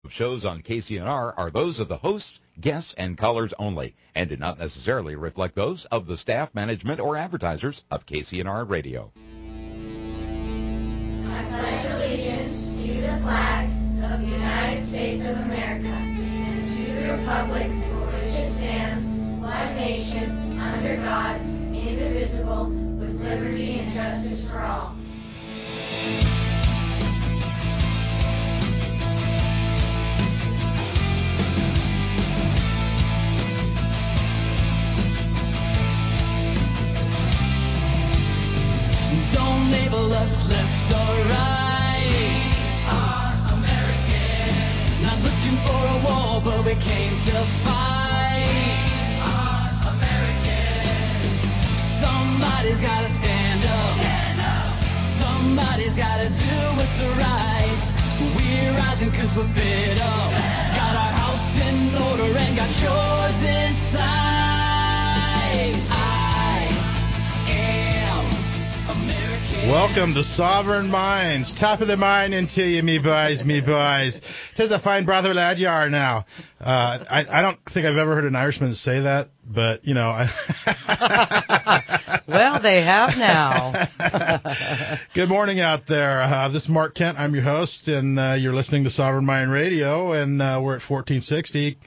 Shows on KCNR are those of the hosts, guests, and callers only, and do not necessarily reflect those of the staff, management, or advertisers of KCNR Radio. I pledge allegiance to the flag of the United States of America and to the republic for which it stands, one nation, under God, indivisible, with liberty and justice for all. Don't label us left or right. We are American. Not looking for a war, but we came to fight. We are American. Somebody's gotta stand up. Stand up. Somebody's gotta do what's right. We're rising 'cause we're fed up. Got our house in order and got yours inside. Welcome to Sovereign Minds. Top of the mind into you, me boys, me boys. 'Tis a fine brother lad you are now. I don't think I've ever heard an Irishman say that, but, you know. Well, they have now. Good morning out there. This is Mark Kent. I'm your host, and you're listening to Sovereign Mind Radio, and we're at 1460.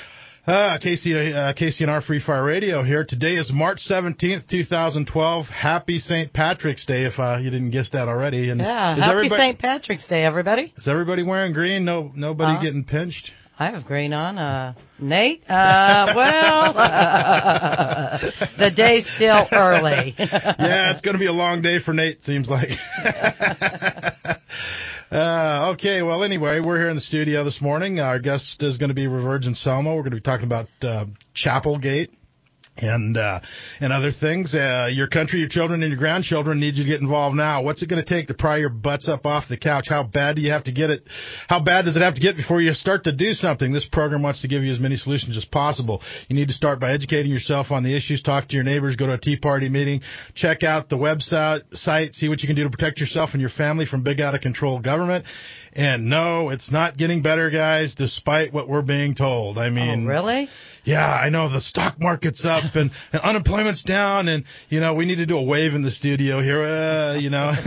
KCNR Free Fire Radio here. Today is March 17th, 2012. Happy St. Patrick's Day, if you didn't guess that already. And yeah, happy St. Patrick's Day, everybody. Is everybody wearing green? Nobody getting pinched? I have green on. Nate? Well, the day's still early. Yeah, it's going to be a long day for Nate, seems like. Okay, well, anyway, we're here in the studio this morning. Our guest is going to be Virgin Selma. We're going to be talking about Chapelgate and other things. Your country, your children, and your grandchildren need you to get involved now. What's it going to take to pry your butts up off the couch? How bad do you have to get it? How bad does it have to get before you start to do something? This program wants to give you as many solutions as possible. You need to start by educating yourself on the issues, talk to your neighbors, go to a Tea Party meeting, check out the website, see what you can do to protect yourself and your family from big out-of-control government. And no, it's not getting better, guys, despite what we're being told. I mean, oh, really? Yeah, I know the stock market's up and unemployment's down, and, you know, we need to do a wave in the studio here, you know.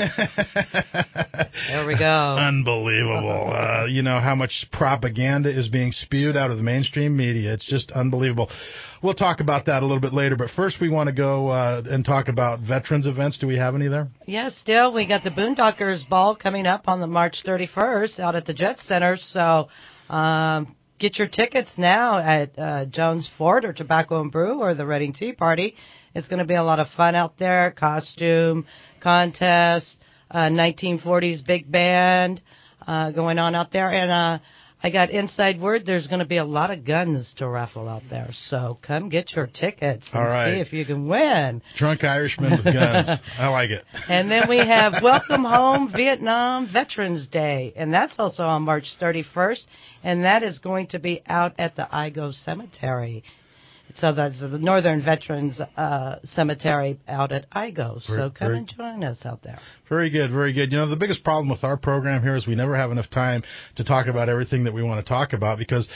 There we go. Unbelievable. You know, how much propaganda is being spewed out of the mainstream media. It's just unbelievable. We'll talk about that a little bit later, but first we want to go and talk about veterans events. Do we have any there? Yeah, still. We got the Boondockers Ball coming up on the March 31st out at the Jet Center, so get your tickets now at Jones Ford or Tobacco and Brew or the Reading Tea Party. It's going to be a lot of fun out there. Costume, contest, 1940s big band going on out there. And I got inside word there's going to be a lot of guns to raffle out there. So come get your tickets and see if you can win. Drunk Irishmen with guns. I like it. And then we have Welcome Home Vietnam Veterans Day. And that's also on March 31st. And that is going to be out at the Igo Cemetery. So that's the Northern Veterans Cemetery out at Igo. So come and join us out there. Very good, very good. You know, the biggest problem with our program here is we never have enough time to talk about everything that we want to talk about, because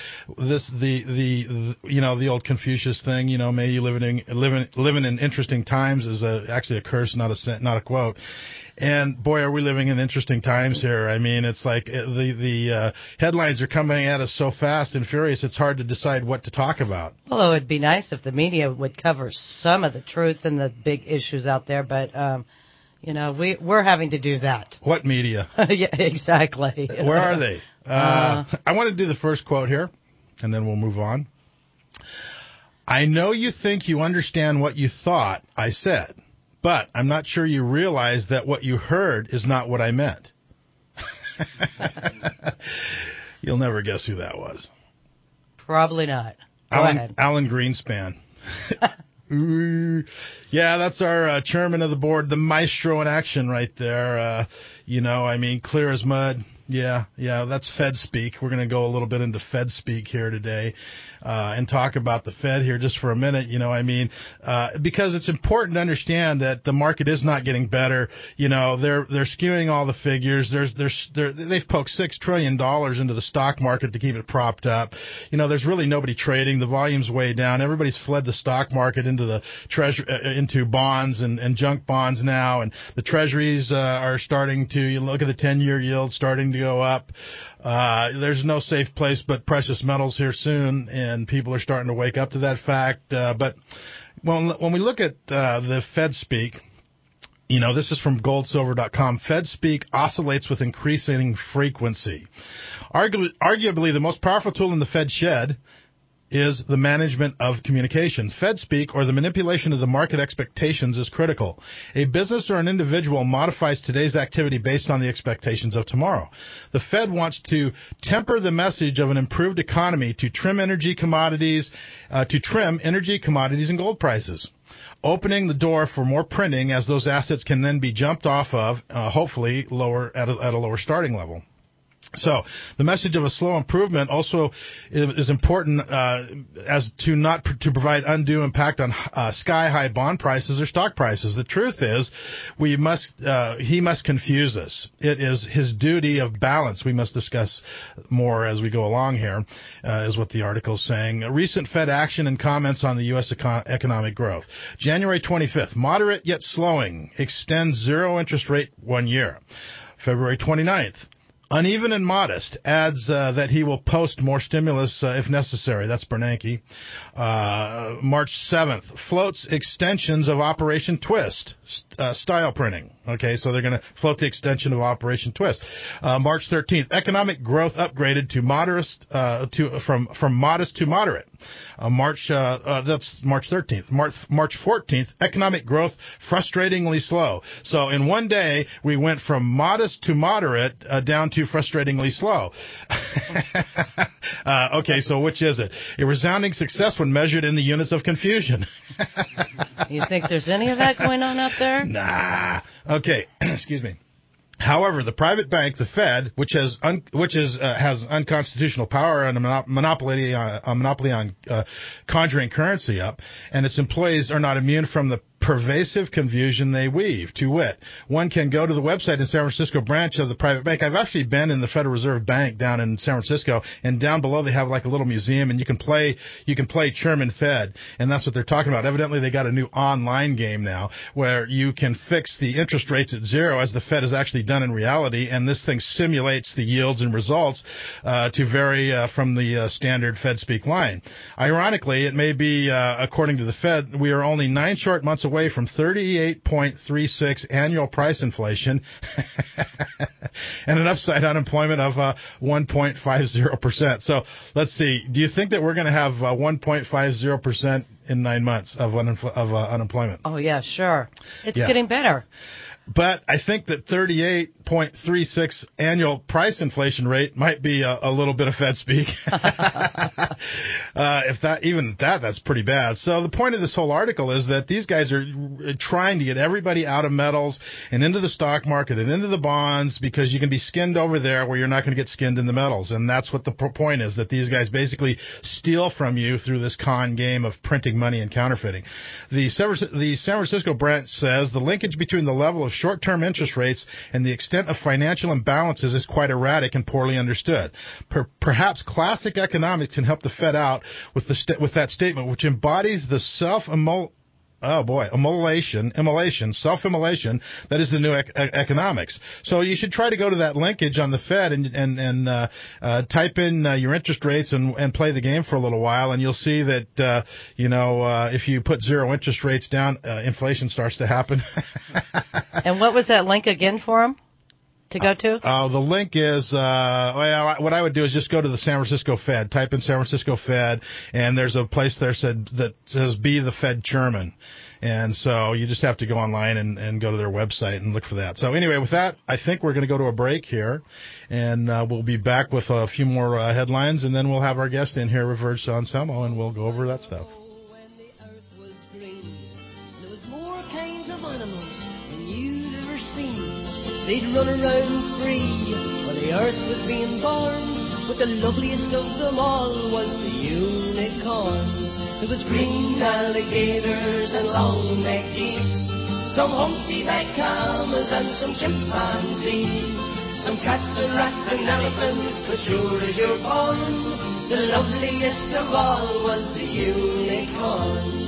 the you know, the old Confucius thing, you know, may you living in interesting times is actually a curse, not a quote. And boy, are we living in interesting times here. I mean, it's like the headlines are coming at us so fast and furious, it's hard to decide what to talk about. Although it'd be nice if the media would cover some of the truth and the big issues out there, but you know, we're having to do that. What media? Yeah, exactly. Where are they? I want to do the first quote here, and then we'll move on. I know you think you understand what you thought I said, but I'm not sure you realize that what you heard is not what I meant. You'll never guess who that was. Probably not. Alan Greenspan. Yeah, that's our chairman of the board, the maestro in action right there. You know, I mean, clear as mud. Yeah, that's Fed speak. We're going to go a little bit into Fed speak here today and talk about the Fed here just for a minute. Because it's important to understand that the market is not getting better. They're skewing all the figures. They've poked $6 trillion into the stock market to keep it propped up. There's really nobody trading. The volume's way down. Everybody's fled the stock market into the into bonds and junk bonds now, and the treasuries are starting to. You look at the 10-year yield starting to go up. There's no safe place but precious metals here soon, and people are starting to wake up to that fact. But when we look at the Fed speak, this is from goldsilver.com. Fed speak oscillates with increasing frequency. Arguably, the most powerful tool in the Fed shed is the management of communication. Fed speak, or the manipulation of the market expectations, is critical. A business or an individual modifies today's activity based on the expectations of tomorrow. The Fed wants to temper the message of an improved economy to trim energy commodities and gold prices, opening the door for more printing as those assets can then be jumped off of, hopefully lower at a lower starting level. So the message of a slow improvement also is important as to not to provide undue impact on sky-high bond prices or stock prices. The truth is, he must confuse us. It is his duty of balance. We must discuss more as we go along here, is what the article is saying. Recent Fed action and comments on the U.S. economic growth. January 25th, moderate yet slowing, extends zero interest rate 1 year. February 29th. Uneven and modest, adds that he will post more stimulus if necessary. That's Bernanke. March 7th, floats extensions of Operation Twist, style printing. Okay, so they're going to float the extension of Operation Twist. March 13th, economic growth upgraded to modest, from modest to moderate. That's March 13th. March 14th, economic growth frustratingly slow. So in one day, we went from modest to moderate down to frustratingly slow. Okay, so which is it? A resounding success when measured in the units of confusion. You think there's any of that going on out there? Nah. Okay, excuse me. However, the private bank, the Fed, which has unconstitutional power and a monopoly on conjuring currency up, and its employees are not immune from the pervasive confusion they weave. To wit, one can go to the website in San Francisco branch of the private bank. I've actually been in the Federal Reserve Bank down in San Francisco, and down below they have like a little museum, and you can play Chairman Fed, and that's what they're talking about. Evidently, they got a new online game now where you can fix the interest rates at zero, as the Fed has actually done in reality, and this thing simulates the yields and results to vary from the standard Fed speak line. Ironically, it may be, according to the Fed, we are only 9 short months away from 38.36 annual price inflation and an upside unemployment of 1.50%. So let's see. Do you think that we're going to have 1.50% in 9 months of unemployment? Oh, yeah, sure. It's getting better. But I think that 38.36 annual price inflation rate might be a little bit of Fed speak. That's pretty bad. So the point of this whole article is that these guys are trying to get everybody out of metals and into the stock market and into the bonds, because you can be skinned over there where you're not going to get skinned in the metals. And that's what the point is, that these guys basically steal from you through this con game of printing money and counterfeiting. The San Francisco branch says the linkage between the level of short-term interest rates and the extent of financial imbalances is quite erratic and poorly understood. Perhaps classic economics can help the Fed out with that statement, which embodies the self-immolation that is the new economics. So you should try to go to that linkage on the Fed and type in your interest rates and play the game for a little while, and you'll see that if you put zero interest rates down, inflation starts to happen. And what was that link again for them to go to? The link is, what I would do is just go to the San Francisco Fed, type in San Francisco Fed, and there's a place there that says Be the Fed Chairman. And so you just have to go online and go to their website and look for that. So anyway, with that, I think we're going to go to a break here, and we'll be back with a few more headlines, and then we'll have our guest in here, Reverend Anselmo, and we'll go over that stuff. When the earth was green, there was more kinds of animals than you'd ever seen. They'd run around free, while the earth was being born, but the loveliest of them all was the unicorn. There was green alligators and long-necked geese, some humpty-backed camels and some chimpanzees, some cats and rats and elephants, but sure as you're born, the loveliest of all was the unicorn.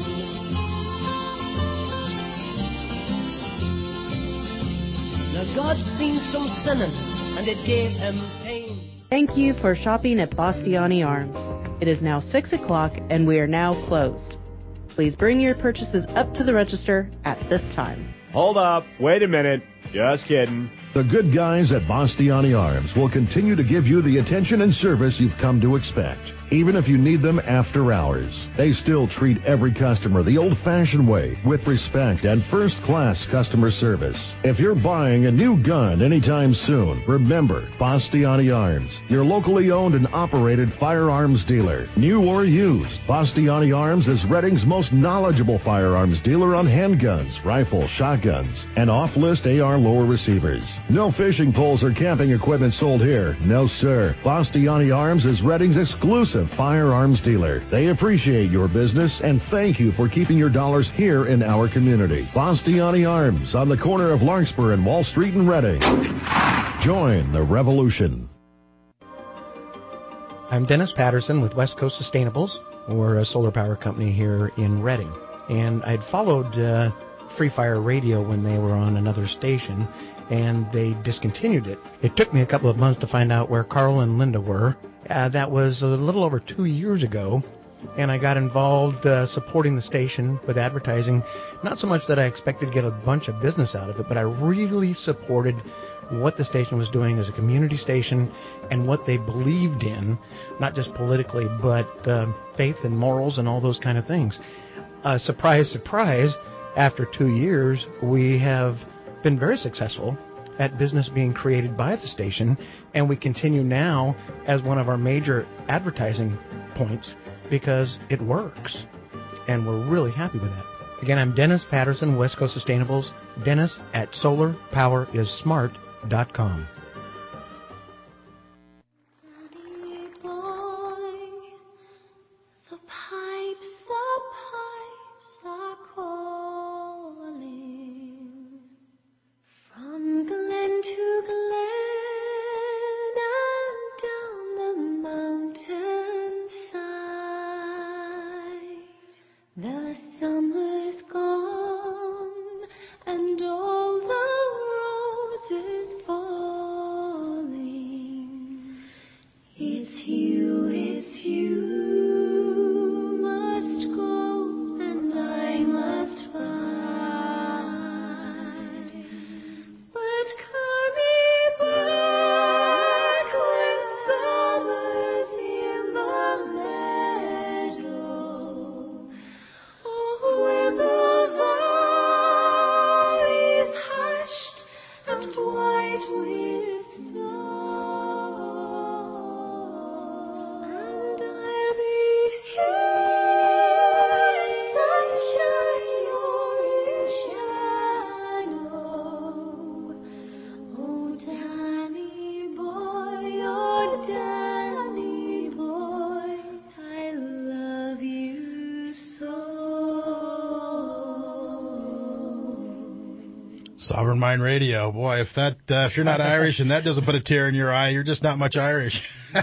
Now God's seen some sinning, and it gave him pain. Thank you for shopping at Bastiani Arms. It is now 6 o'clock, and we are now closed. Please bring your purchases up to the register at this time. Hold up. Wait a minute. Just kidding. The good guys at Bastiani Arms will continue to give you the attention and service you've come to expect, even if you need them after hours. They still treat every customer the old-fashioned way, with respect and first-class customer service. If you're buying a new gun anytime soon, remember Bastiani Arms, your locally owned and operated firearms dealer, new or used. Bastiani Arms is Redding's most knowledgeable firearms dealer on handguns, rifles, shotguns, and off-list AR lower receivers. No fishing poles or camping equipment sold here. No, sir. Bastiani Arms is Redding's exclusive firearms dealer. They appreciate your business and thank you for keeping your dollars here in our community. Bastiani Arms on the corner of Larkspur and Wall Street in Redding. Join the revolution. I'm Dennis Patterson with West Coast Sustainables. We're a solar power company here in Redding. And I'd followed Free Fire Radio when they were on another station, and they discontinued it. It took me a couple of months to find out where Carl and Linda were. That was a little over 2 years ago, and I got involved supporting the station with advertising. Not so much that I expected to get a bunch of business out of it, but I really supported what the station was doing as a community station and what they believed in, not just politically, but faith and morals and all those kind of things. Surprise, surprise, after 2 years, we have been very successful at business being created by the station, and we continue now as one of our major advertising points because it works, and we're really happy with that. Again, I'm Dennis Patterson, West Coast Sustainables, Dennis at solarpowerissmart.com. Sovereign Mind Radio. Boy, if you're not Irish and that doesn't put a tear in your eye, you're just not much Irish.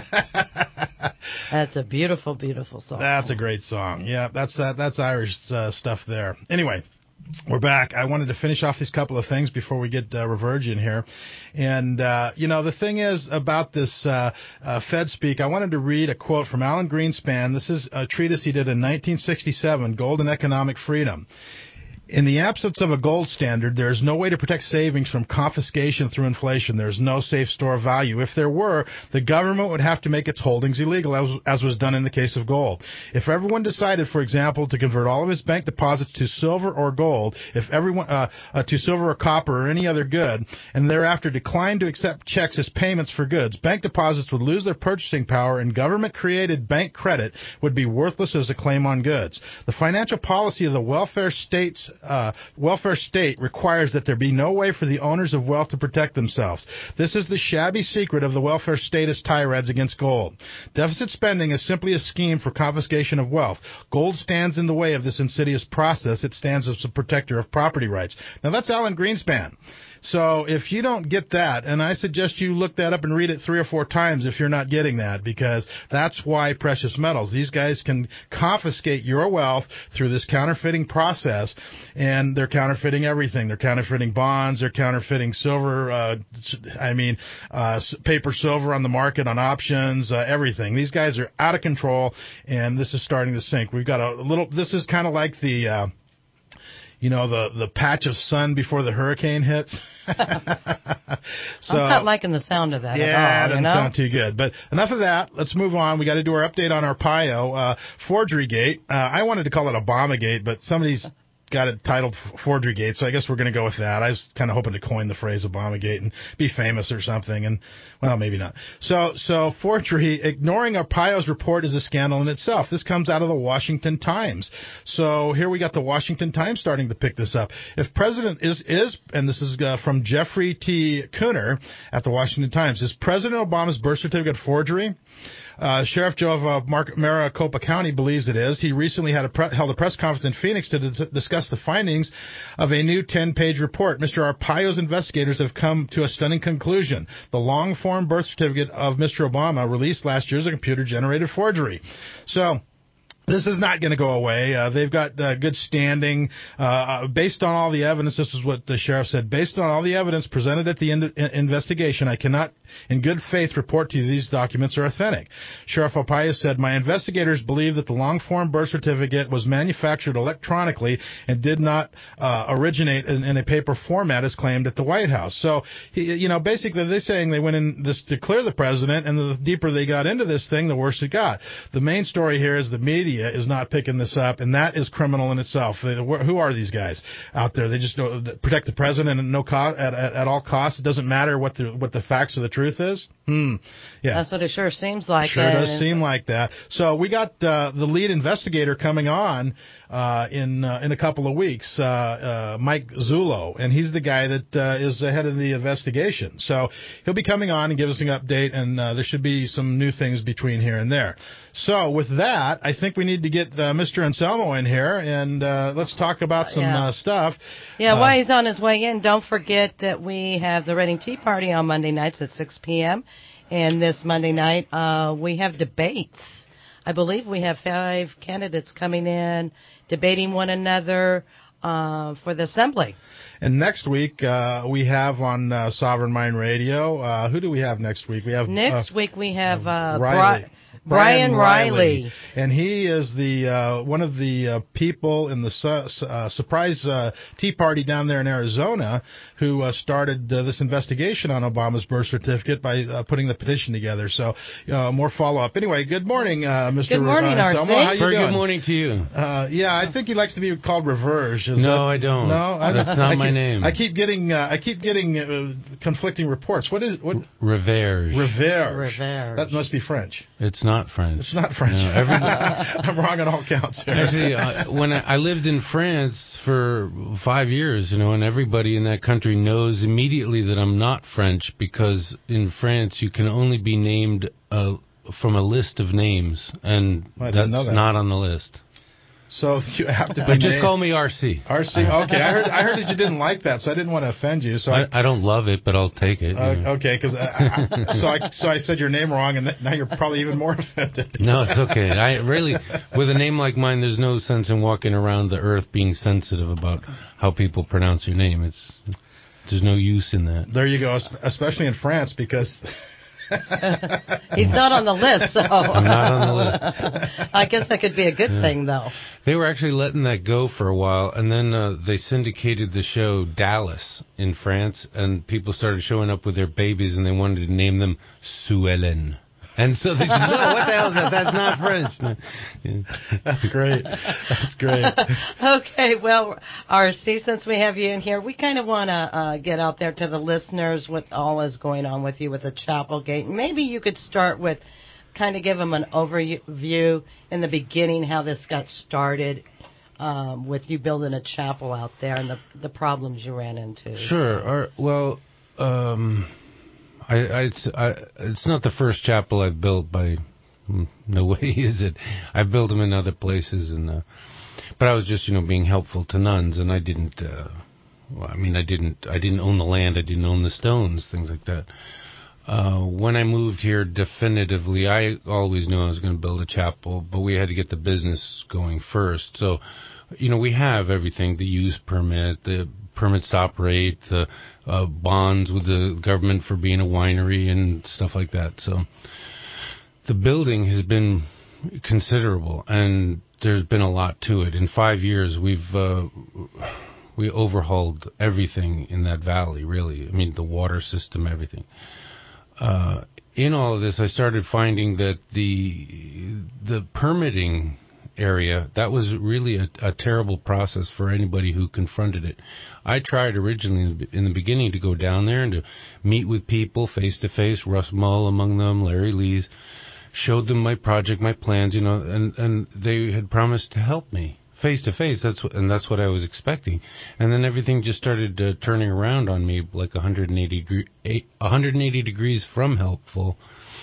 That's a beautiful, beautiful song. That's a great song. Yeah, that's Irish stuff there. Anyway, we're back. I wanted to finish off these couple of things before we get Reverge in here. And, the thing is about this Fed speak, I wanted to read a quote from Alan Greenspan. This is a treatise he did in 1967, Gold and Economic Freedom. In the absence of a gold standard, there is no way to protect savings from confiscation through inflation. There is no safe store of value. If there were, the government would have to make its holdings illegal, as was done in the case of gold. If everyone decided, for example, to convert all of his bank deposits to silver or gold, if everyone to silver or copper or any other good, and thereafter declined to accept checks as payments for goods, bank deposits would lose their purchasing power, and government-created bank credit would be worthless as a claim on goods. The financial policy of the welfare states welfare state requires that there be no way for the owners of wealth to protect themselves. This is the shabby secret of the welfare statist tirades against gold. Deficit spending is simply a scheme for confiscation of wealth. Gold stands in the way of this insidious process. It stands as a protector of property rights. Now, that's Alan Greenspan. So if you don't get that, and I suggest you look that up and read it 3 or 4 times if you're not getting that, because that's why precious metals. These guys can confiscate your wealth through this counterfeiting process, and they're counterfeiting everything. They're counterfeiting bonds. They're counterfeiting silver, paper silver on the market, on options, everything. These guys are out of control, and this is starting to sink. We've got this is kind of like the patch of sun before the hurricane hits. So, I'm not liking the sound of that at all. Yeah, it doesn't sound too good. But enough of that. Let's move on. We got to do our update on Arpaio. Forgery Gate. I wanted to call it Obama Gate, but somebody's got it titled Forgery Gate, so I guess we're going to go with that. I was kind of hoping to coin the phrase Obama Gate and be famous or something, and, well, maybe not. So forgery, ignoring Arpaio's report is a scandal in itself. This comes out of the Washington Times. So here we got the Washington Times starting to pick this up. If President is and this is from Jeffrey T. Cooner at the Washington Times, is President Obama's birth certificate forgery? Sheriff Joe of Maricopa County believes it is. He recently held a press conference in Phoenix to discuss the findings of a new 10-page report. Mr. Arpaio's investigators have come to a stunning conclusion. The long-form birth certificate of Mr. Obama, released last year, is a computer-generated forgery. So this is not going to go away. They've got good standing. Based on all the evidence, this is what the sheriff said, based on all the evidence presented at the investigation, I cannot in good faith report to you these documents are authentic. Sheriff Arpaio said, my investigators believe that the long-form birth certificate was manufactured electronically and did not originate in a paper format as claimed at the White House. So, basically they're saying they went in this to clear the president, and the deeper they got into this thing, the worse it got. The main story here is the media is not picking this up, and that is criminal in itself. Who are these guys out there? They just protect the president at all costs. It doesn't matter what the facts or the truth is. Yeah, that's what it sure seems like. Sure does seem like that. So we got the lead investigator coming on in a couple of weeks, Mike Zullo, and he's the guy that is the head of the investigation. So he'll be coming on and give us an update, and there should be some new things between here and there. So with that, I think we need to get Mr. Anselmo in here, and let's talk about some stuff. Yeah, while he's on his way in, don't forget that we have the Reading Tea Party on Monday nights at 6 p.m., and this Monday night we have debates. I believe we have 5 candidates coming in, debating one another for the assembly. And next week, we have on Sovereign Mind Radio, who do we have next week? Next week we have Brian Riley. And he is the one of the people in the surprise Tea Party down there in Arizona who started this investigation on Obama's birth certificate by putting the petition together. So more follow-up. Anyway, good morning, Mr. Good morning, Selma. How you doing? Good morning to you. Yeah, I think he likes to be called Reverge. I don't. No, that's not my name. I keep getting conflicting reports. What? Reverge. Reverge. That must be French. It's not French. It's not French. No, I'm wrong on all counts here. Actually, when I lived in France for 5 years, and everybody in that country knows immediately that I'm not French, because in France you can only be named from a list of names, and that's not on the list. So you have to be just call me RC. RC. Okay, I heard that you didn't like that, so I didn't want to offend you. So I don't love it, but I'll take it. Okay, because I said your name wrong, and now you're probably even more offended. No, it's okay. I really, with a name like mine, there's no sense in walking around the earth being sensitive about how people pronounce your name. There's no use in that. There you go, especially in France, because. He's not on the list, so. I'm not on the list. I guess that could be a good thing, though. They were actually letting that go for a while, and then they syndicated the show Dallas in France, and people started showing up with their babies, and they wanted to name them Sue-Ellen. And so they said, no, what the hell is that? That's not French. No. Yeah. That's great. That's great. Okay, well, RC, since we have you in here, we kind of want to get out there to the listeners what all is going on with you with the Chapelgate. Maybe you could start with kind of give them an overview in the beginning how this got started. with you building a chapel out there and the problems you ran into. Sure. It's not the first chapel I've built by no way is it. I've built them in other places, but I was just being helpful to nuns, and I didn't. I didn't own the land. I didn't own the stones, things like that. When I moved here definitively, I always knew I was going to build a chapel, but we had to get the business going first. So, we have everything, the use permit, the permits to operate, the bonds with the government for being a winery and stuff like that. So the building has been considerable, and there's been a lot to it. In 5 years, we overhauled everything in that valley, really. I mean, the water system, everything. In all of this, I started finding that the permitting area, that was really a terrible process for anybody who confronted it. I tried originally in the beginning to go down there and to meet with people face to face, Russ Mull among them, Larry Lees, showed them my project, my plans, and they had promised to help me face to face. That's what I was expecting. And then everything just started turning around on me like 180 degrees from helpful.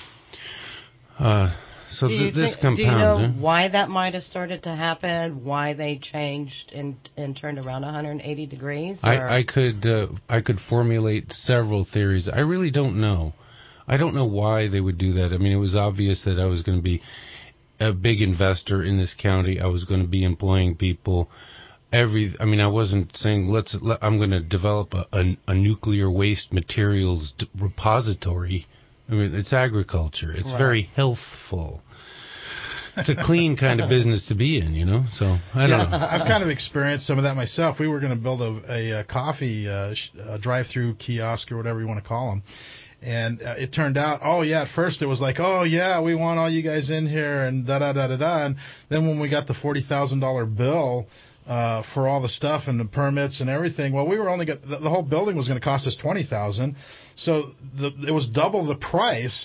So this compounds. Do you know why that might have started to happen? Why they changed and turned around 180 degrees? I could formulate several theories. I really don't know. I don't know why they would do that. I mean, it was obvious that I was going to be a big investor in this county. I was going to be employing people. I wasn't saying I'm going to develop a nuclear waste materials repository. I mean, it's agriculture. It's very healthful. It's a clean kind of business to be in, So I don't know. I've kind of experienced some of that myself. We were going to build a coffee drive-through kiosk or whatever you want to call them. And it turned out, at first it was like, we want all you guys in here and da-da-da-da-da. And then when we got the $40,000 bill for all the stuff and the permits and everything, well, we were only the whole building was going to cost us $20,000. So it was double the price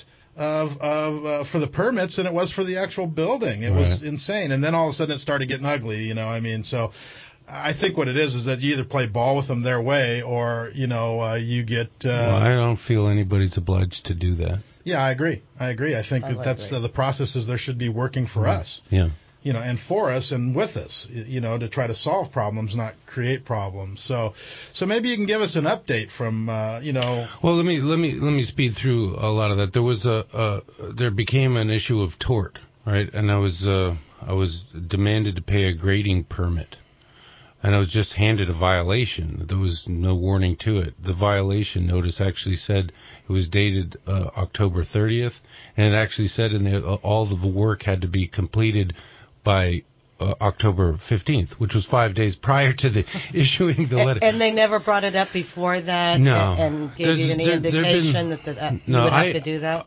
for the permits than it was for the actual building. It was insane. And then all of a sudden it started getting ugly, So I think what it is that you either play ball with them their way or, you get... well, I don't feel anybody's obliged to do that. Yeah, I agree. I think that's the processes there should be working for us. Yeah. And for us and with us, to try to solve problems, not create problems. So maybe you can give us an update from, Well, let me speed through a lot of that. There was there became an issue of tort, right? And I was demanded to pay a grading permit. And I was just handed a violation. There was no warning to it. The violation notice actually said it was dated October 30th, and it actually said in there all of the work had to be completed by October 15th, which was 5 days prior to the issuing the letter. And they never brought it up before that? No. And gave you any indication that you would have to do that?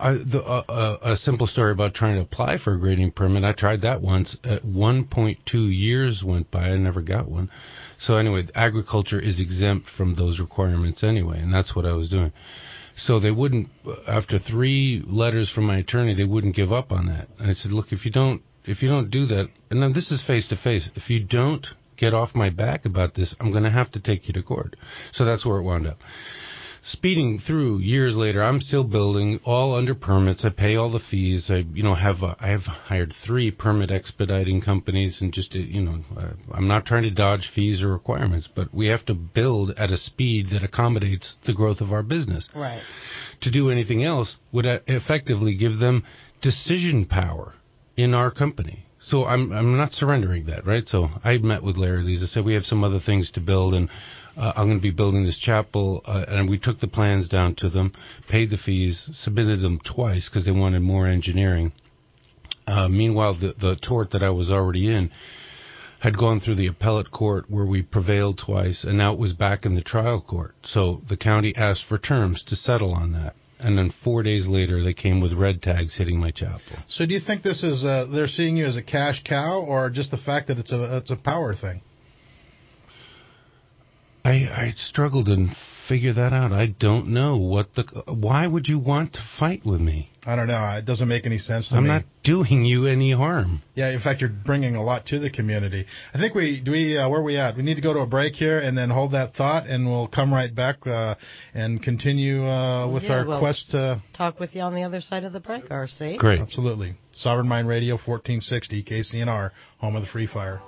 A simple story about trying to apply for a grading permit. I tried that once. 1.2 years went by. I never got one. So anyway, agriculture is exempt from those requirements anyway, and that's what I was doing. So they wouldn't, after 3 letters from my attorney, they wouldn't give up on that. And I said, look, if you don't do that, and then this is face to face, if you don't get off my back about this, I'm going to have to take you to court. So that's where it wound up. Speeding through years later, I'm still building, all under permits. I pay all the fees. I have hired 3 permit expediting companies, and just I'm not trying to dodge fees or requirements, but we have to build at a speed that accommodates the growth of our business. Right. To do anything else would effectively give them decision power in our company. So I'm not surrendering that, right? So I met with Larry Lees. I said, we have some other things to build, and I'm going to be building this chapel. And we took the plans down to them, paid the fees, submitted them twice because they wanted more engineering. Meanwhile, the tort that I was already in had gone through the appellate court where we prevailed twice, and now it was back in the trial court. So the county asked for terms to settle on that. And then 4 days later, they came with red tags hitting my chapel. So do you think this is they're seeing you as a cash cow, or just the fact that it's a power thing? I struggled in figure that out. I don't know why would you want to fight with me? I don't know. It doesn't make any sense to me. I'm not doing you any harm. Yeah, in fact, you're bringing a lot to the community. I think where are we at? We need to go to a break here and then hold that thought, and we'll come right back and continue with our quest to talk with you on the other side of the break, RC. Great. Absolutely. Sovereign Mind Radio, 1460, KCNR, home of the Free Fire.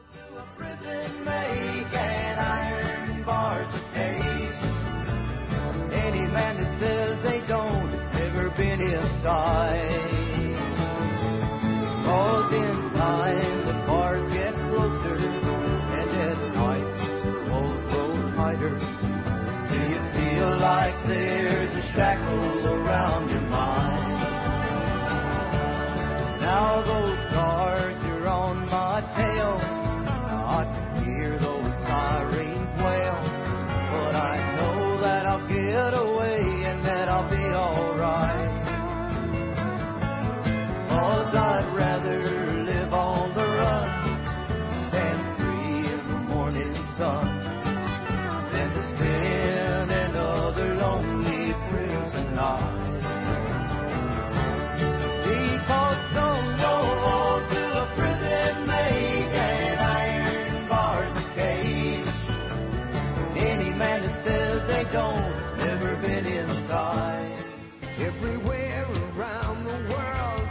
Any man that says they don't never been inside. Cause in time the bars get closer, and at night the walls grow tighter. Do you feel like there's a shackle around your mind? Now those guards are on my tail. I can hear those sirens wail, but I know that I'll get away and that I'll be alright. 'Cause I'd rather live on the run, stand free in the morning sun, than to spend another lonely prison night. Because some go to a prison make an iron bars a cage. Any man that says they don't never been inside. Everywhere around the world.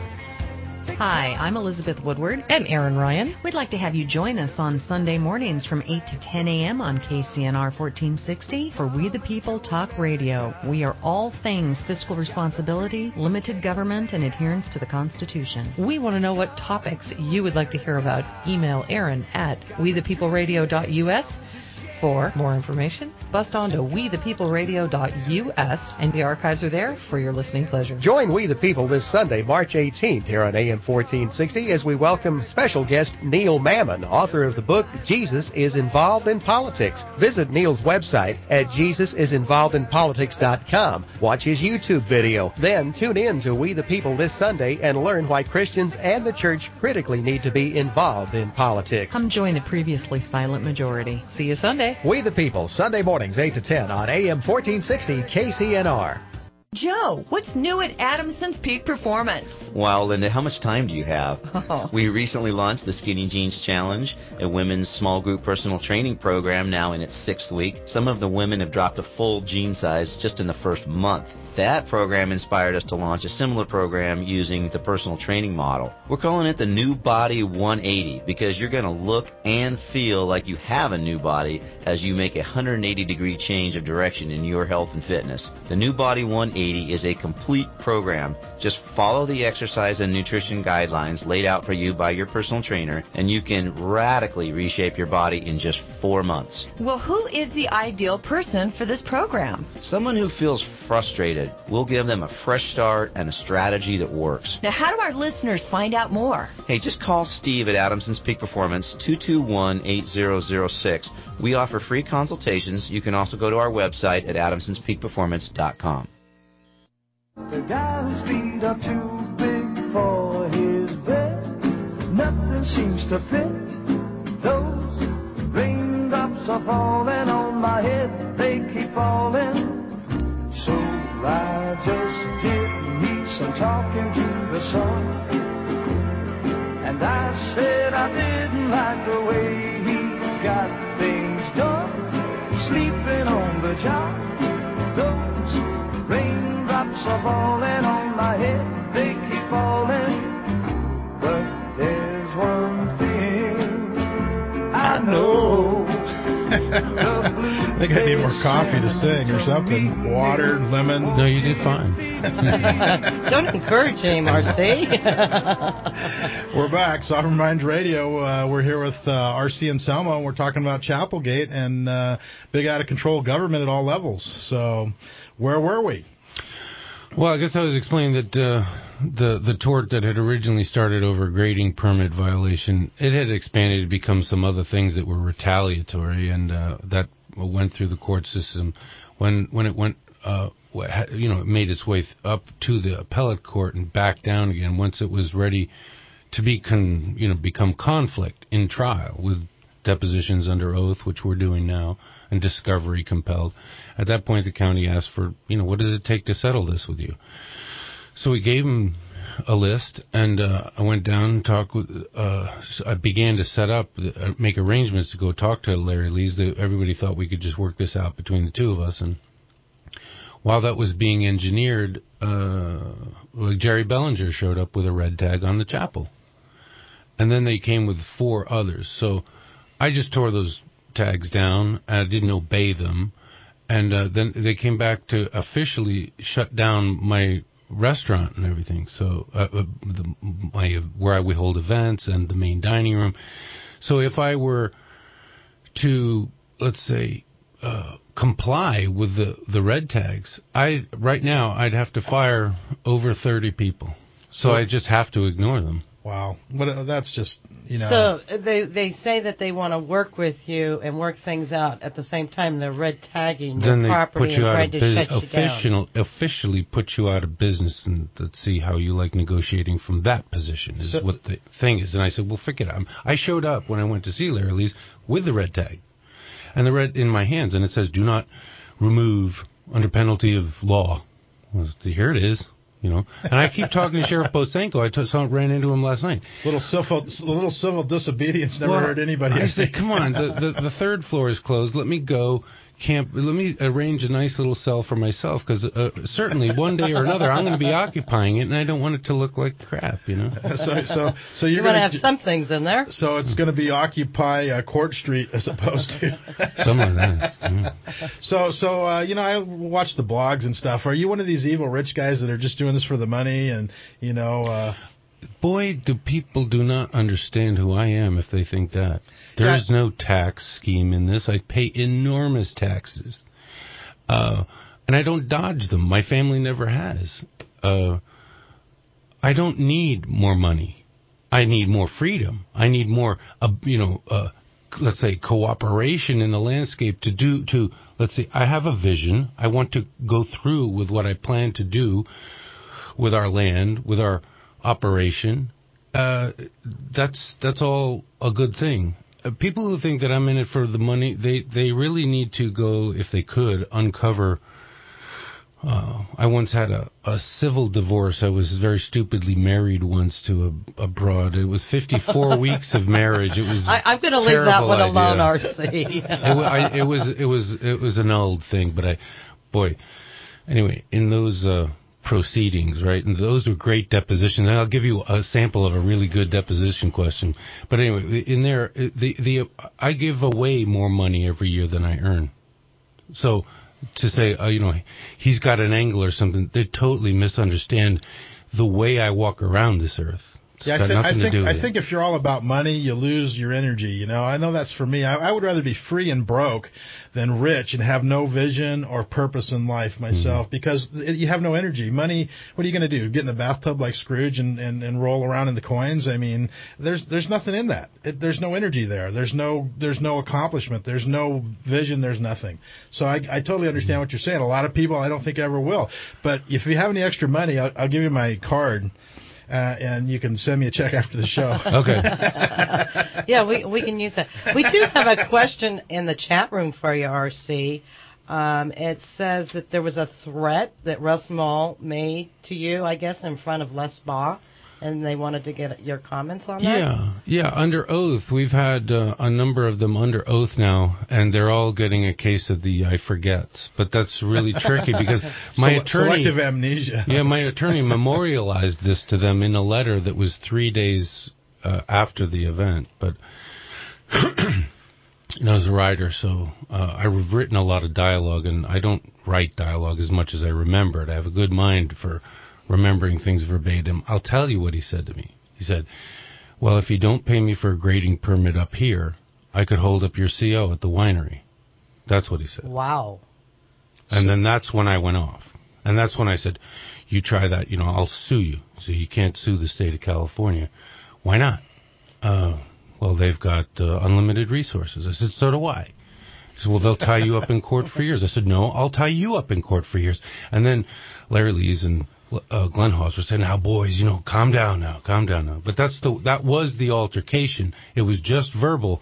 Hi, I'm Elizabeth Woodward. And Aaron Ryan. We'd like to have you join us on Sunday mornings from 8 to 10 a.m. on KCNR 1460 for We the People Talk Radio. We are all things fiscal responsibility, limited government, and adherence to the Constitution. We want to know what topics you would like to hear about. Email Aaron at wethepeopleradio.us. For more information, bust on to wethepeopleradio.us, and the archives are there for your listening pleasure. Join We the People this Sunday, March 18th, here on AM 1460, as we welcome special guest Neil Mammon, author of the book Jesus is Involved in Politics. Visit Neil's website at jesusisinvolvedinpolitics.com. Watch his YouTube video. Then tune in to We the People this Sunday and learn why Christians and the church critically need to be involved in politics. Come join the previously silent majority. See you Sunday. We the People, Sunday mornings 8 to 10 on AM 1460 KCNR. Joe, what's new at Adamson's Peak Performance? Wow, Linda, how much time do you have? We recently launched the Skinny Jeans Challenge, a women's small group personal training program now in its 6th week. Some of the women have dropped a full jean size just in the first month. That program inspired us to launch a similar program using the personal training model. We're calling it the New Body 180 because you're going to look and feel like you have a new body as you make a 180-degree change of direction in your health and fitness. The New Body 180 is a complete program. Just follow the exercise and nutrition guidelines laid out for you by your personal trainer, and you can radically reshape your body in just 4 months. Well, who is the ideal person for this program? Someone who feels frustrated. We'll give them a fresh start and a strategy that works. Now, how do our listeners find out more? Hey, just call Steve at Adamson's Peak Performance, 221-8006. We offer free consultations. You can also go to our website at adamsonspeakperformance.com. The guy whose feet are too big for his bed, nothing seems to fit. Those raindrops are falling on my head, they keep falling. So I just did me some talking to the sun, and I said I didn't like the way he got things done, sleeping on the job. Those raindrops are falling on my head, they keep falling. But there's one thing I know. I think I need more coffee to sing or something. Water, lemon. No, you did fine. Don't encourage him, RC. We're back. Sovereign Minds Radio. We're here with RC and Selma, and we're talking about Chapelgate and big out-of-control government at all levels. So where were we? Well, I guess I was explaining that the tort that had originally started over a grading permit violation, it had expanded to become some other things that were retaliatory, and that went through the court system. When it went, it made its way up to the appellate court and back down again once it was ready to become conflict in trial with depositions under oath, which we're doing now, and discovery compelled. At that point, the county asked for, what does it take to settle this with you? So we gave him a list, and I went down and talked with. I began to set up, make arrangements to go talk to Larry Lees. Everybody thought we could just work this out between the two of us, and while that was being engineered, Jerry Bellinger showed up with a red tag on the chapel. And then they came with 4 others. So I just tore those tags down. I didn't obey them. And then they came back to officially shut down my restaurant and everything. So where we hold events and the main dining room. So if I were to, let's say, comply with the red tags, right now I'd have to fire over 30 people. So I just have to ignore them. Wow. But that's just, So they say that they want to work with you and work things out at the same time. They're red tagging your property and trying to shut you down. Officially put you out of business, and let's see how you like negotiating from that position is what the thing is. And I said, well, forget it. I showed up when I went to see Larry Lees with the red tag and the red in my hands, and it says, do not remove under penalty of law. Well, here it is. And I keep talking to Sheriff Bosenko. I ran into him last night. Little civil disobedience never hurt anybody. I said, come on, the 3rd floor is closed. Let me go camp. Let me arrange a nice little cell for myself, because certainly one day or another I'm going to be occupying it, and I don't want it to look like crap, So you're going to have some things in there. So it's going to be Occupy Court Street as opposed to something like that. Mm. So I watch the blogs and stuff. Are you one of these evil rich guys that are just doing this for the money and Boy, do people do not understand who I am if they think that. There is no tax scheme in this. I pay enormous taxes. And I don't dodge them. My family never has. I don't need more money. I need more freedom. I need more, let's say, cooperation in the landscape let's say, I have a vision. I want to go through with what I plan to do with our land, with our operation. That's all a good thing. People who think that I'm in it for the money, they really need to go, if they could, uncover. I once had a civil divorce. I was very stupidly married once to a broad. It was 54 weeks of marriage. It was. I'm going to leave that one alone, RC. It was an old thing, but anyway, in those proceedings, right? And those were great depositions. And I'll give you a sample of a really good deposition question. But anyway, in there, I give away more money every year than I earn. So to say, he's got an angle or something, they totally misunderstand the way I walk around this earth. I think if you're all about money, you lose your energy. I know that's for me. I would rather be free and broke than rich and have no vision or purpose in life myself, because you have no energy. Money, what are you going to do? Get in the bathtub like Scrooge and roll around in the coins? I mean, there's nothing in that. There's no energy there. There's no accomplishment. There's no vision. There's nothing. So I totally understand what you're saying. A lot of people I don't think ever will. But if you have any extra money, I'll give you my card. And you can send me a check after the show. Okay. Yeah, we can use that. We do have a question in the chat room for you, RC. It says that there was a threat that Russ Moll made to you, I guess, in front of Les Baugh, and they wanted to get your comments on that? Yeah, under oath. We've had a number of them under oath now, and they're all getting a case of the I forgets. But that's really tricky because my attorney... Selective amnesia. Yeah, my attorney memorialized this to them in a letter that was 3 days after the event. But I was a writer, so I've written a lot of dialogue, and I don't write dialogue as much as I remember it. I have a good mind for remembering things verbatim. I'll tell you what he said to me. He said, well, if you don't pay me for a grading permit up here, I could hold up your CO at the winery. That's what he said. Wow. And then that's when I went off. And that's when I said, you try that, I'll sue you. So you can't sue the state of California. Why not? Well, they've got unlimited resources. I said, so do I. He said, well, they'll tie you up in court for years. I said, no, I'll tie you up in court for years. And then Larry Lees and Glenn Hawes were saying, now, boys, calm down now. But that was the altercation. It was just verbal.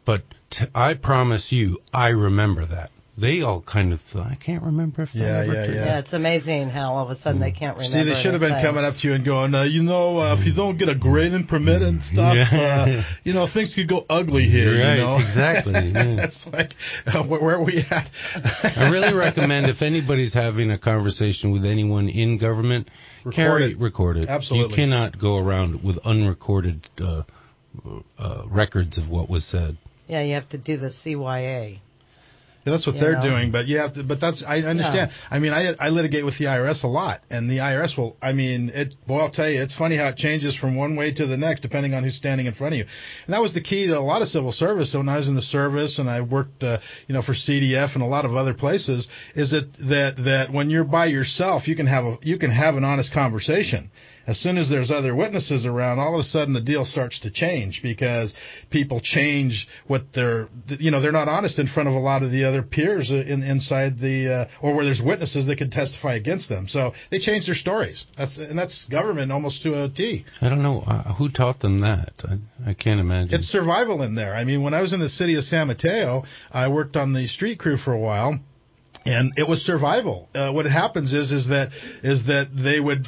But I promise you, I remember that. They all kind of, I can't remember if I ever did. Yeah, it's amazing how all of a sudden they can't remember. See, they should have been coming up to you and going, if you don't get a grading permit and stuff, things could go ugly here. Right, exactly. Yeah. It's like, where are we at? I really recommend if anybody's having a conversation with anyone in government, record it. Absolutely. You cannot go around with unrecorded records of what was said. Yeah, you have to do the CYA. Yeah, that's what they're doing, but I understand. Yeah. I mean, I litigate with the IRS a lot, and the IRS will, I'll tell you, it's funny how it changes from one way to the next depending on who's standing in front of you. And that was the key to a lot of civil service. So when I was in the service and I worked, for CDF and a lot of other places, is that when you're by yourself, you can have an honest conversation. As soon as there's other witnesses around, all of a sudden the deal starts to change because people change what they're not honest in front of a lot of the other peers inside or where there's witnesses that could testify against them. So they change their stories. That's government almost to a T. I don't know who taught them that. I can't imagine. It's survival in there. I mean, when I was in the city of San Mateo, I worked on the street crew for a while. And it was survival. What happens is that they would,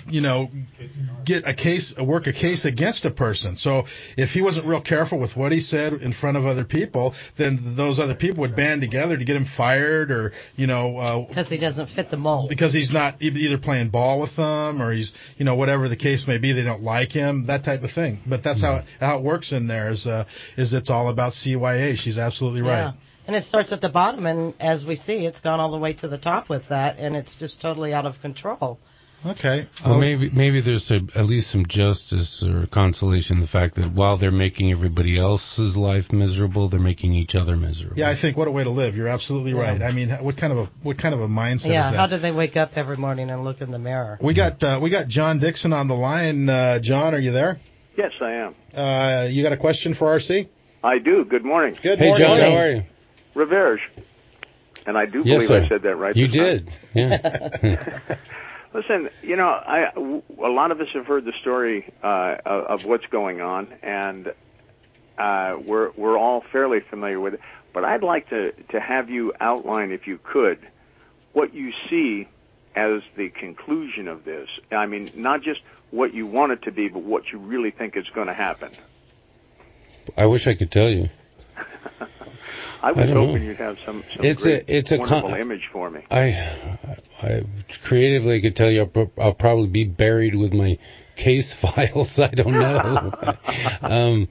work a case against a person. So if he wasn't real careful with what he said in front of other people, then those other people would band together to get him fired, or because he doesn't fit the mold. Because he's not either playing ball with them, or he's whatever the case may be, they don't like him, that type of thing. But that's how it works in there. Is it's all about CYA. She's absolutely right. Yeah. And it starts at the bottom, and as we see, it's gone all the way to the top with that, and it's just totally out of control. Okay. Well, maybe there's at least some justice or consolation in the fact that while they're making everybody else's life miserable, they're making each other miserable. Yeah, I think what a way to live. You're absolutely right. I mean, what kind of a mindset is that? Yeah, how do they wake up every morning and look in the mirror? We got John Dixon on the line. John, are you there? Yes, I am. You got a question for RC? I do. Good morning. Good morning. Hey, John, how are you? Reverge. And I do believe I said that right. You did. Yeah. Listen, a lot of us have heard the story of what's going on, and we're all fairly familiar with it. But I'd like to have you outline, if you could, what you see as the conclusion of this. I mean, not just what you want it to be, but what you really think is going to happen. I wish I could tell you. I was hoping you'd have some wonderful image for me. I creatively could tell you I'll probably be buried with my case files. I don't know.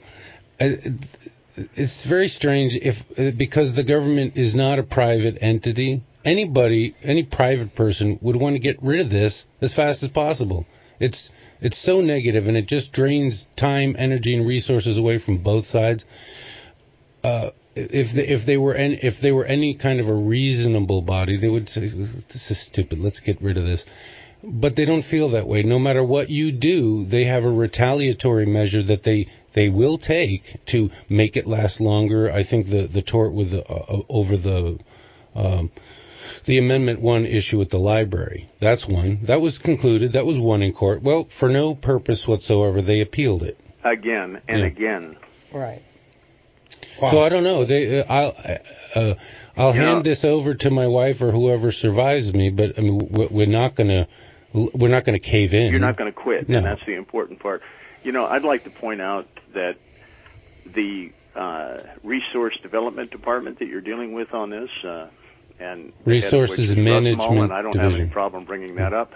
It's very strange because the government is not a private entity. Any private person would want to get rid of this as fast as possible. It's so negative, and it just drains time, energy, and resources away from both sides. If they were any kind of a reasonable body, they would say, "This is stupid. Let's get rid of this." But they don't feel that way. No matter what you do, they have a retaliatory measure that they will take to make it last longer. I think the tort with over the Amendment 1 issue at the library. That's one. That was concluded. That was won in court. Well, for no purpose whatsoever, they appealed it. Again and again. Right. Wow. So I don't know. I'll hand this over to my wife or whoever survives me, but I mean, we're not going to cave in. You're not going to quit, no. And that's the important part. I'd like to point out that the Resource Development Department that you're dealing with on this, and Resources Management I don't Division. have any problem bringing that up,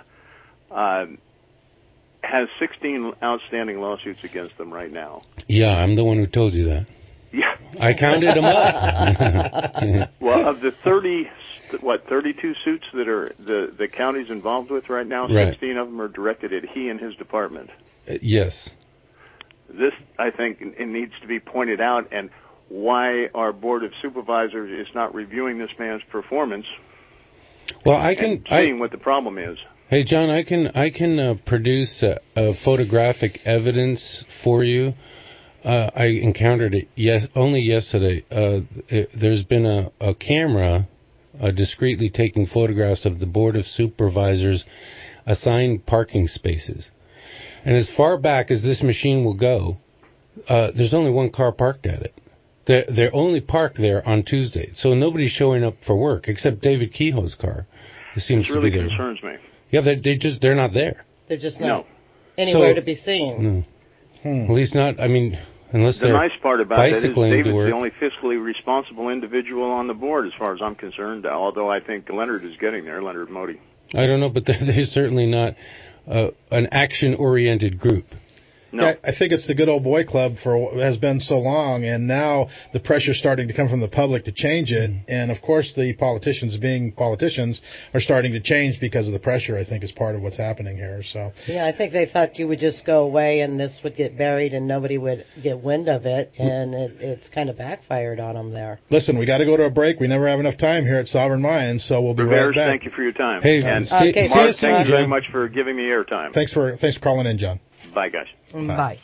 has 16 outstanding lawsuits against them right now. Yeah, I'm the one who told you that. Yeah. I counted them up. Well, of the 32 suits that are the county's involved with right now, 16 of them are directed at he and his department. Yes. This, I think, it needs to be pointed out, and why our Board of Supervisors is not reviewing this man's performance. Well, seeing what the problem is. Hey, John, I can produce photographic evidence for you. I encountered it only yesterday. There's been a camera discreetly taking photographs of the Board of Supervisors assigned parking spaces. And as far back as this machine will go, there's only one car parked at it. They're only parked there on Tuesday, so nobody's showing up for work except David Kehoe's car. It seems really to be there. concerns me. Yeah, they're not there. They're just not anywhere to be seen. No. At least not. I mean, unless the they're nice part about that is bicycling to David's work. the only fiscally responsible individual on the board, as far as I'm concerned. Although I think Leonard is getting there, Leonard Modi. I don't know, but they're certainly not an action-oriented group. No. I think it's the good old boy club has been so long, and now the pressure's starting to come from the public to change it. And, of course, the politicians, being politicians, are starting to change because of the pressure, I think, is part of what's happening here. So yeah, I think they thought you would just go away and this would get buried and nobody would get wind of it, and it's kind of backfired on them there. Listen, we got to go to a break. We never have enough time here at Sovereign Minds, so we'll be right back. Thank you for your time. Hey, and okay, Mark, thank you very much for giving me airtime. Thanks for calling in, John. Bye, guys. Bye.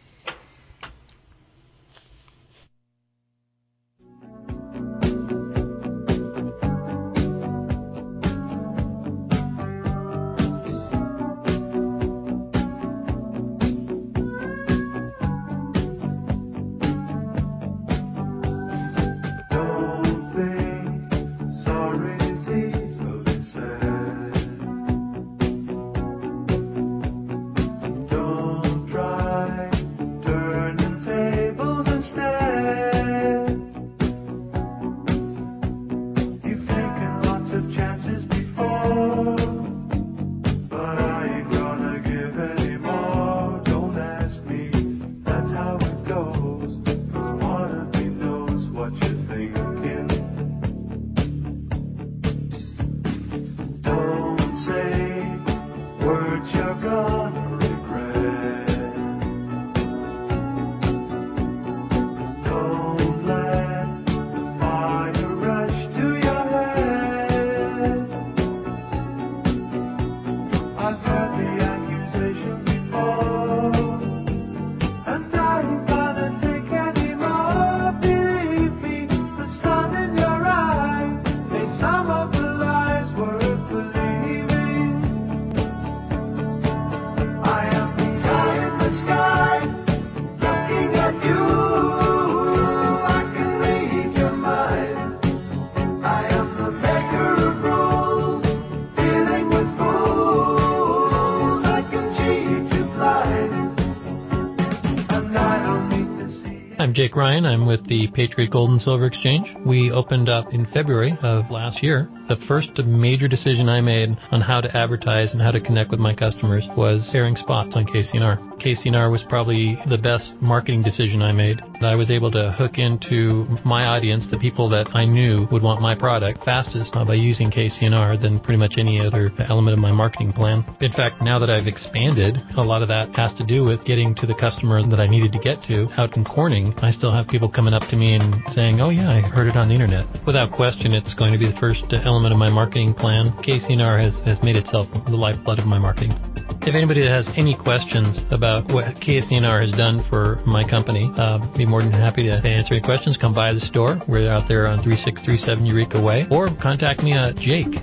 I'm Jake Ryan. I'm with the Patriot Gold and Silver Exchange. We opened up in February of last year. The first major decision I made on how to advertise and how to connect with my customers was airing spots on KCNR. KCNR was probably the best marketing decision I made. I was able to hook into my audience, the people that I knew would want my product, fastest by using KCNR than pretty much any other element of my marketing plan. In fact, now that I've expanded, a lot of that has to do with getting to the customer that I needed to get to. Out in Corning, I still have people coming up to me and saying, oh yeah, I heard it on the internet. Without question, it's going to be the first element of my marketing plan. KCNR has made itself the lifeblood of my marketing. If anybody has any questions about what KCNR has done for my company, be more than happy to answer any questions. Come by the store. We're out there on 3637 Eureka Way. Or contact me at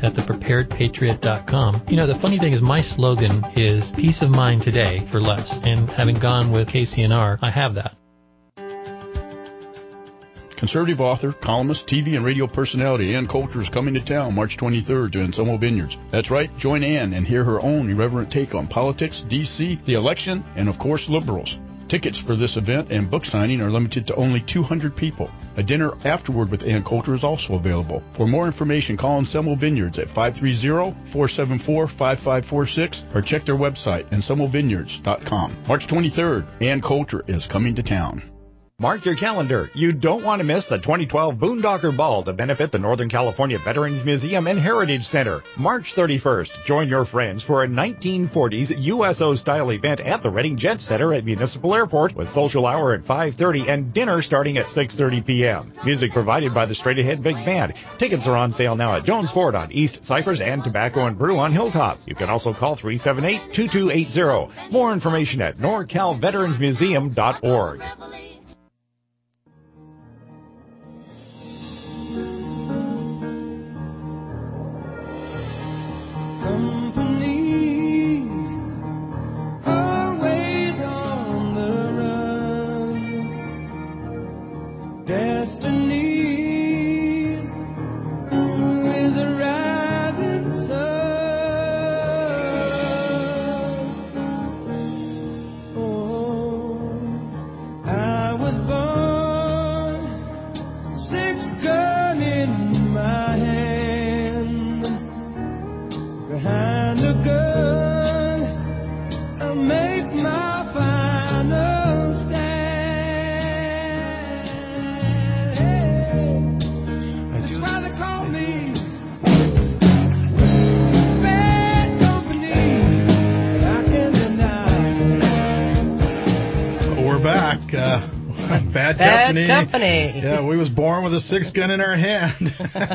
jake@thepreparedpatriot.com. You know, the funny thing is my slogan is peace of mind today for less. And having gone with KCNR, I have that. Conservative author, columnist, TV and radio personality Ann Coulter is coming to town March 23rd to Anselmo Vineyards. That's right, join Ann and hear her own irreverent take on politics, D.C., the election, and of course liberals. Tickets for this event and book signing are limited to only 200 people. A dinner afterward with Ann Coulter is also available. For more information, call Anselmo Vineyards at 530-474-5546 or check their website, anselmovineyards.com. March 23rd, Ann Coulter is coming to town. Mark your calendar. You don't want to miss the 2012 Boondocker Ball to benefit the Northern California Veterans Museum and Heritage Center. March 31st, join your friends for a 1940s USO-style event at the Redding Jet Center at Municipal Airport with social hour at 5:30 and dinner starting at 6:30 p.m. Music provided by the Straight Ahead Big Band. Tickets are on sale now at Jones Ford on East Cypress and Tobacco and Brew on Hilltop. You can also call 378-2280. More information at NorCalVeteransMuseum.org. Dead destiny is a rising sun. Oh, I was born, 6 gun in my hand, behind a gun, I make my final stand. That's why they call me bad company. I can deny. We're back. Bad company. Yeah, we was born with a 6-gun in our hand.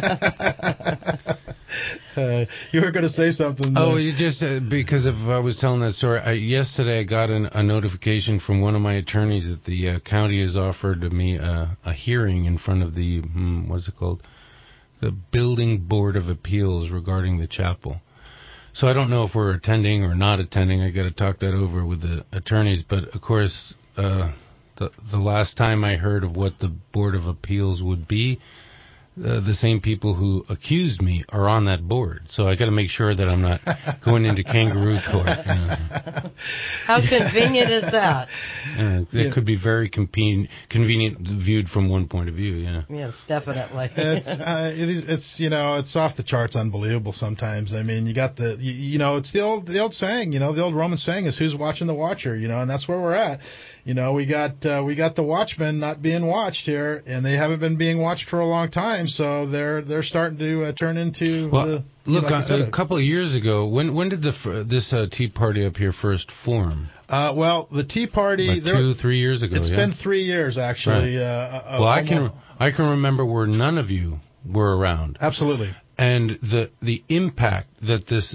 You were going to say something. Oh, you just because of I was telling that story. Yesterday, I got a notification from one of my attorneys that the county has offered me a hearing in front of the what's it called, the Building Board of Appeals regarding the chapel. So I don't know if we're attending or not attending. I got to talk that over with the attorneys. But of course, the last time I heard of what the Board of Appeals would be, the same people who accused me are on that board. So I got to make sure that I'm not going into kangaroo court. You know. How convenient is that? It could be very convenient viewed from one point of view. Yeah. Yes, definitely. It's it's off the charts, unbelievable sometimes. I mean, you got it's the old saying. The old Roman saying is who's watching the watcher. And that's where we're at. We got the watchmen not being watched here, and they haven't been being watched for a long time. So they're starting to turn into a couple of years ago. When did this Tea Party up here first form? Well, the Tea Party 2-3 years ago. It's been 3 years actually. Right. Well, I can remember where none of you were around. Absolutely. And the impact that this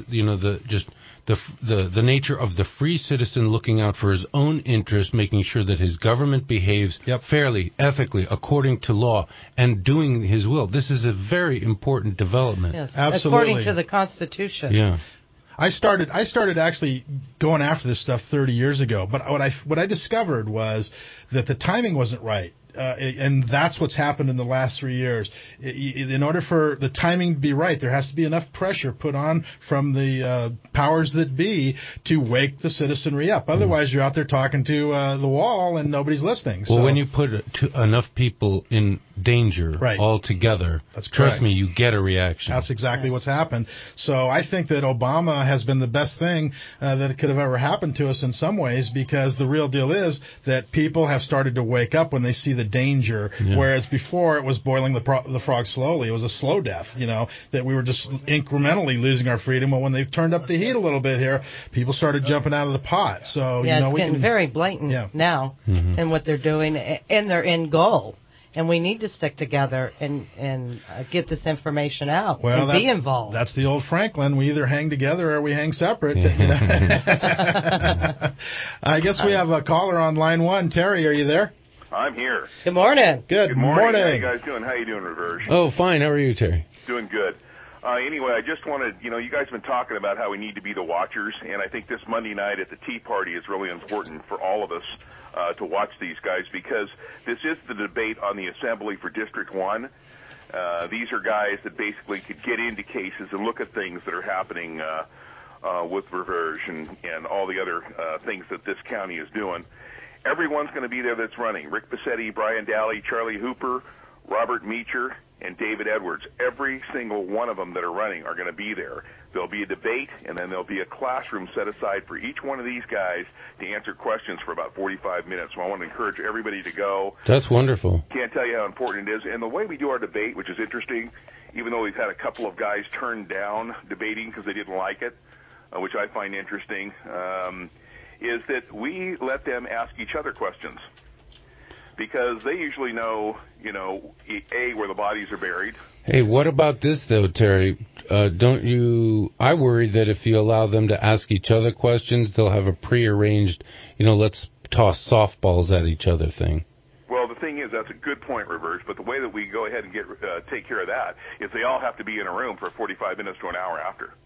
the nature of the free citizen looking out for his own interest, making sure that his government behaves fairly, ethically, according to law, and doing his will. This is a very important development. Yes, absolutely. According to the Constitution. Yeah. I started actually going after this stuff 30 years ago, but what I discovered was that the timing wasn't right. And that's what's happened in the last 3 years. In order for the timing to be right, there has to be enough pressure put on from the powers that be to wake the citizenry up. Otherwise, you're out there talking to the wall and nobody's listening. Well, when you put enough people in danger all together, trust me, you get a reaction. That's exactly what's happened. So I think that Obama has been the best thing that could have ever happened to us in some ways, because the real deal is that people have started to wake up when they see the danger, whereas before it was boiling the frog slowly. It was a slow death, that we were just incrementally losing our freedom. But when they turned up the heat a little bit here, people started jumping out of the pot. So it's getting very blatant now in what they're doing and their end goal. And we need to stick together and get this information out and be involved. That's the old Franklin. We either hang together or we hang separate. I guess we have a caller on line 1. Terry, are you there? I'm here. Good morning. Good morning. How you guys doing? How you doing, Reverse? Oh, fine. How are you, Terry? Doing good. Anyway, I just wanted, you guys have been talking about how we need to be the watchers, and I think this Monday night at the Tea Party is really important for all of us to watch these guys, because this is the debate on the Assembly for District 1. These are guys that basically could get into cases and look at things that are happening with reversion and all the other things that this county is doing. Everyone's going to be there that's running. Rick Bassetti, Brian Daly, Charlie Hooper, Robert Meacher, and David Edwards. Every single one of them that are running are going to be there. There'll be a debate, and then there'll be a classroom set aside for each one of these guys to answer questions for about 45 minutes. So I want to encourage everybody to go. That's wonderful. Can't tell you how important it is. And the way we do our debate, which is interesting, even though we've had a couple of guys turn down debating because they didn't like it, which I find interesting, is that we let them ask each other questions, because they usually know, where the bodies are buried. Hey, what about this, though, Terry? I worry that if you allow them to ask each other questions, they'll have a prearranged, let's toss softballs at each other thing. Well, the thing is, that's a good point, Reverse, but the way that we go ahead and take care of that is they all have to be in a room for 45 minutes to an hour after.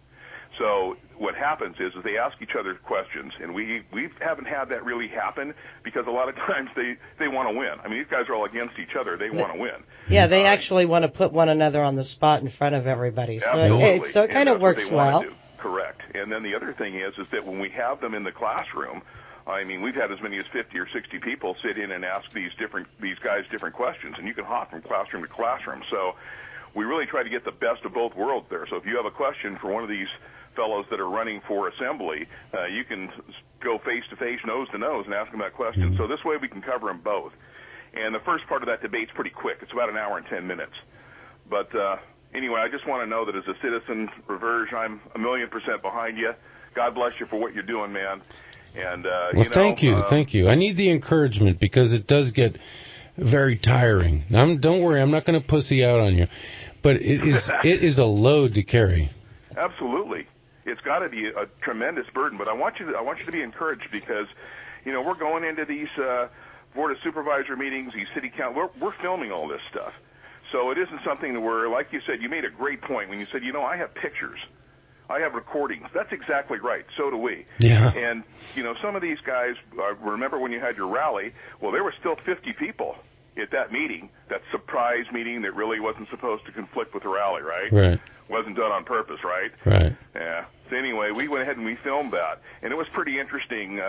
So what happens is they ask each other questions, and we haven't had that really happen because a lot of times they want to win. I mean, these guys are all against each other. They want to win. Yeah, they actually want to put one another on the spot in front of everybody. So it kind of works well. Correct. And then the other thing is that when we have them in the classroom, I mean, we've had as many as 50 or 60 people sit in and ask these guys different questions, and you can hop from classroom to classroom. So we really try to get the best of both worlds there. So if you have a question for one of these fellows that are running for assembly, you can go face-to-face, nose-to-nose, and ask them that question. So this way we can cover them both. And the first part of that debate's pretty quick. It's about an hour and 10 minutes. But anyway, I just want to know that as a citizen, Reverge, I'm 1,000,000% behind you. God bless you for what you're doing, man. And thank you. I need the encouragement because it does get very tiring. Don't worry, I'm not going to pussy out on you, but it is a load to carry. Absolutely, it's got to be a tremendous burden. But I want you to be encouraged because, we're going into these board of supervisor meetings, these city council. We're filming all this stuff, so it isn't something that we're, like you said. You made a great point when you said, I have pictures. I have recordings. That's exactly right. So do we. Yeah. And, some of these guys, remember when you had your rally, well, there were still 50 people at that meeting, that surprise meeting that really wasn't supposed to conflict with the rally, right? Right. Wasn't done on purpose, right? Right. Yeah. So anyway, we went ahead and we filmed that, and it was pretty interesting.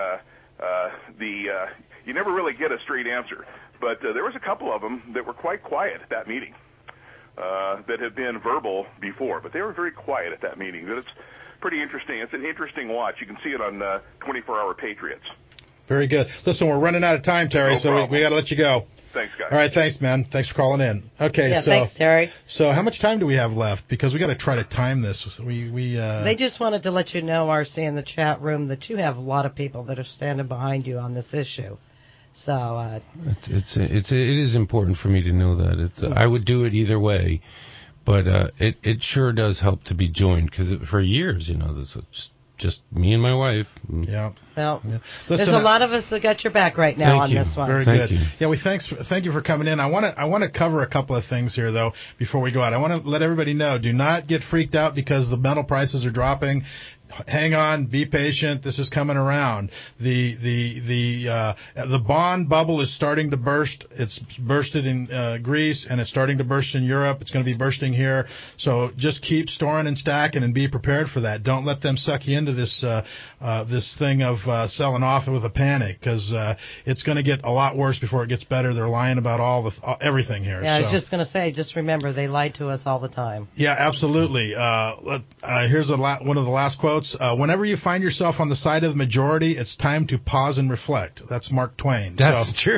You never really get a straight answer, but there was a couple of them that were quite quiet at that meeting. That had been verbal before, but they were very quiet at that meeting. It's pretty interesting. It's an interesting watch. You can see it on 24-Hour Patriots. Very good. Listen, we're running out of time, Terry, so we got to let you go. Thanks, guys. All right, thanks, man. Thanks for calling in. Okay, yeah, thanks, Terry. So how much time do we have left? Because we got to try to time this. They just wanted to let you know, RC, in the chat room, that you have a lot of people that are standing behind you on this issue. So it is important for me to know that. I would do it either way, but it sure does help to be joined because for years, this is just me and my wife. Yeah. Well, yeah. There's a lot of us that got your back right now on this one. Very good. Yeah, thank you for coming in. I want to cover a couple of things here though before we go out. I want to let everybody know: do not get freaked out because the metal prices are dropping. Hang on, be patient. This is coming around. The bond bubble is starting to burst. It's bursted in Greece, and it's starting to burst in Europe. It's going to be bursting here. So just keep storing and stacking and be prepared for that. Don't let them suck you into this thing of selling off with a panic because it's going to get a lot worse before it gets better. They're lying about everything here. Yeah, I was just going to say, just remember, they lie to us all the time. Yeah, absolutely. Here's one of the last quotes. Whenever you find yourself on the side of the majority, it's time to pause and reflect. That's Mark Twain. That's true.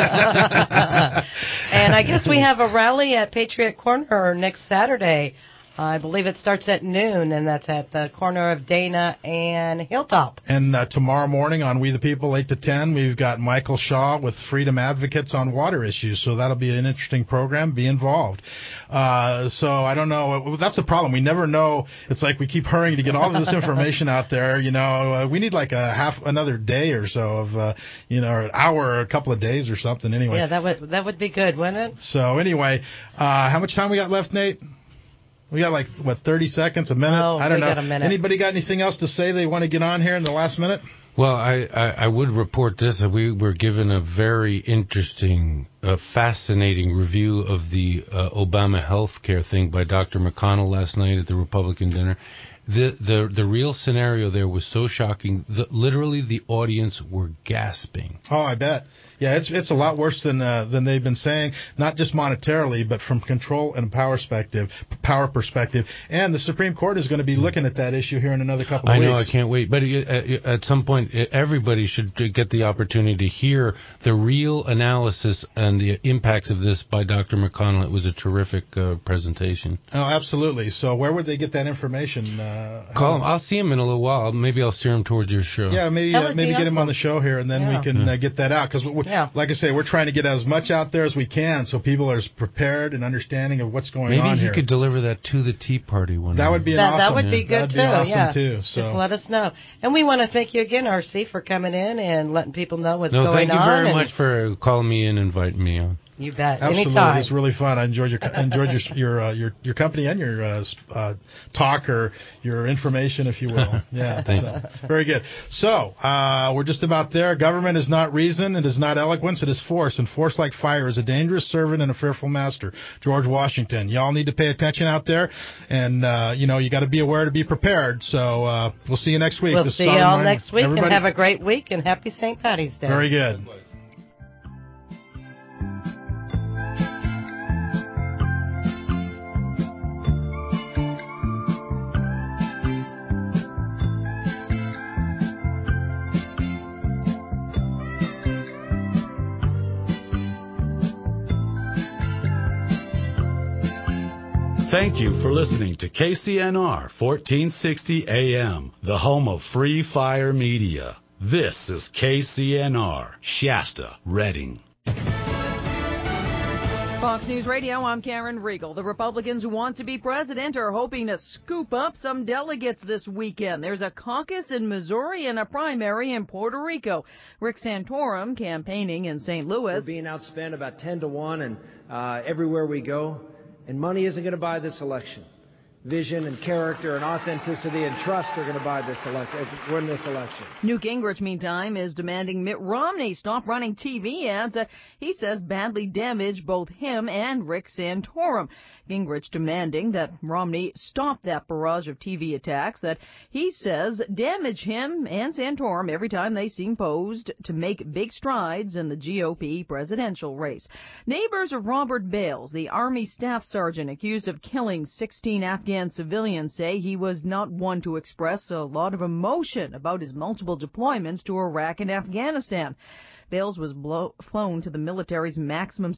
And I guess we have a rally at Patriot Corner next Saturday. I believe it starts at noon, and that's at the corner of Dana and Hilltop. And tomorrow morning on We the People, 8 to 10, we've got Michael Shaw with Freedom Advocates on water issues. So that'll be an interesting program. Be involved. So I don't know. That's the problem. We never know. It's like we keep hurrying to get all of this information out there. We need like another day or so of, or an hour or a couple of days or something. Anyway. Yeah, that would be good, wouldn't it? So anyway, how much time we got left, Nate? We got 30 seconds, a minute? Oh, I don't know. Got a minute. Anybody got anything else to say they want to get on here in the last minute? Well, I would report this. We were given a very interesting, fascinating review of the Obama health care thing by Dr. McConnell last night at the Republican dinner. The real scenario there was so shocking. Literally, the audience were gasping. Oh, I bet. Yeah, it's a lot worse than they've been saying. Not just monetarily, but from control and power perspective. And the Supreme Court is going to be looking at that issue here in another couple of weeks. I know, I can't wait. But at some point, everybody should get the opportunity to hear the real analysis and the impacts of this by Dr. McConnell. It was a terrific presentation. Oh, absolutely. So where would they get that information? Call him. I'll see him in a little while. Maybe I'll steer him towards your show. Yeah, maybe get him on the show here, and then we can get that out. Because, like I say, we're trying to get as much out there as we can so people are prepared and understanding of what's going on here. Maybe he could deliver that to the Tea Party one night. That would be awesome. That would be good, That'd be awesome too. So. Just let us know. And we want to thank you again, RC, for coming in and letting people know what's going on. Thank you very much for calling me in and inviting me on. You bet. Absolutely, Anytime. it's really fun. I enjoyed your company and your talk or your information, if you will. Yeah, so, very good. So we're just about there. Government is not reason, it is not eloquence, it is force, and force like fire is a dangerous servant and a fearful master. George Washington. Y'all need to pay attention out there, and you got to be aware to be prepared. So we'll see you next week. We'll see you all next week, and have a great week, and happy St. Patty's Day. Very good. Thank you for listening to KCNR 1460 AM, the home of Free Fire Media. This is KCNR, Shasta, Redding. Fox News Radio, I'm Karen Riegel. The Republicans who want to be president are hoping to scoop up some delegates this weekend. There's a caucus in Missouri and a primary in Puerto Rico. Rick Santorum campaigning in St. Louis. We're being outspent about 10 to 1 and everywhere we go. And money isn't going to buy this election. Vision and character and authenticity and trust are going to buy this win this election. Newt Gingrich, meantime, is demanding Mitt Romney stop running TV ads that he says badly damage both him and Rick Santorum. Gingrich demanding that Romney stop that barrage of TV attacks that he says damage him and Santorum every time they seem posed to make big strides in the GOP presidential race. Neighbors of Robert Bales, the Army staff sergeant accused of killing 16 Afghan civilians, say he was not one to express a lot of emotion about his multiple deployments to Iraq and Afghanistan. Bales was flown to the military's maximum